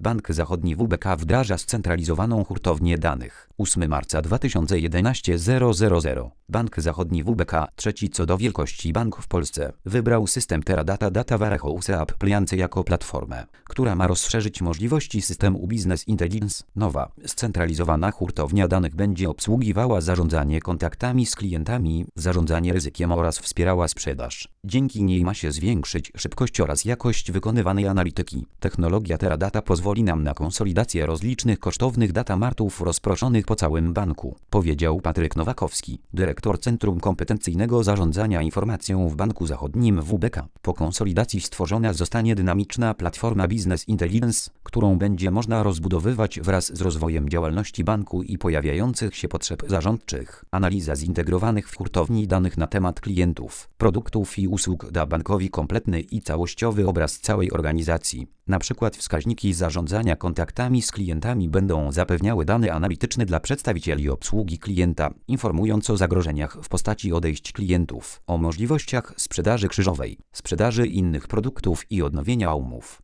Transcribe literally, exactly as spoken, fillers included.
Bank Zachodni W B K wdraża scentralizowaną hurtownię danych. ósmego marca dwa tysiące jedenastego zero zero zero. Bank Zachodni W B K, trzeci co do wielkości bank w Polsce, wybrał system Teradata Data Warehouse Appliance jako platformę, która ma rozszerzyć możliwości systemu Business Intelligence. Nowa, scentralizowana hurtownia danych będzie obsługiwała zarządzanie kontaktami z klientami, zarządzanie ryzykiem oraz wspierała sprzedaż. Dzięki niej ma się zwiększyć szybkość oraz jakość wykonywanej analityki. Technologia Teradata pozwoli nam na konsolidację rozlicznych kosztownych datamartów rozproszonych po całym banku, powiedział Patryk Nowakowski, dyrektor Centrum Kompetencyjnego Zarządzania Informacją w Banku Zachodnim W B K. Po konsolidacji stworzona zostanie dynamiczna platforma Business Intelligence, którą będzie można rozbudowywać wraz z rozwojem działalności banku i pojawiających się potrzeb zarządczych. Analiza zintegrowanych w hurtowni danych na temat klientów, produktów i usług da bankowi kompletny i całościowy obraz całej organizacji. Na przykład wskaźniki zarządzania kontaktami z klientami będą zapewniały dane analityczne dla przedstawicieli obsługi klienta, informując o zagrożeniach w postaci odejść klientów, o możliwościach sprzedaży krzyżowej, sprzedaży innych produktów i odnowienia umów.